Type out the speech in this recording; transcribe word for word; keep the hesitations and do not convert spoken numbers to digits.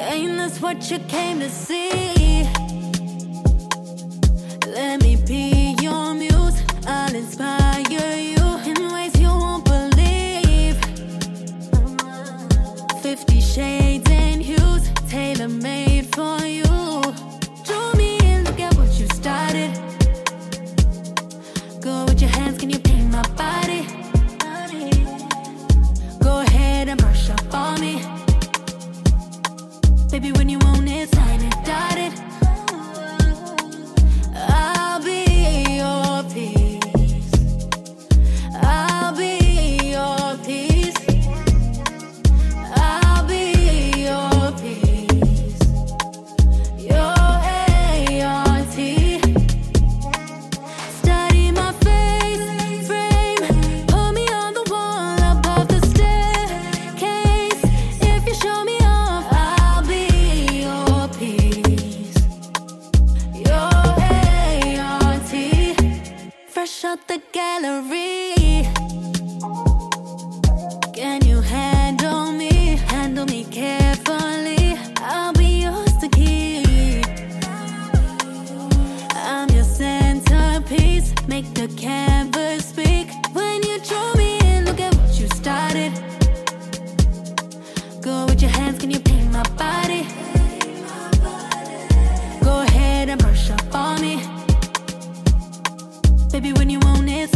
Ain't this what you came to see? Let me be your muse. I'll inspire you in ways you won't believe. Fifty shades and hues, tailor-made for you. Draw me in, look at what you started. Go with your hands, can you paint my body? Go ahead and brush up on me. Baby, when you want it, sign it, dotted. I'll be your peace. I'll be your peace. I'll be your peace. Your A R T. Study my face frame. Put me on the wall above the staircase. If you show me off, I'll be your peace. Your A R T. Fresh out the gallery. Can you handle me? Handle me carefully. I'll be yours to keep. I'm your centerpiece. Make the canvas speak. When you draw me in, look at what you started. Go with your hands, can you paint my body? Go ahead and brush up on me. Baby, when you want it,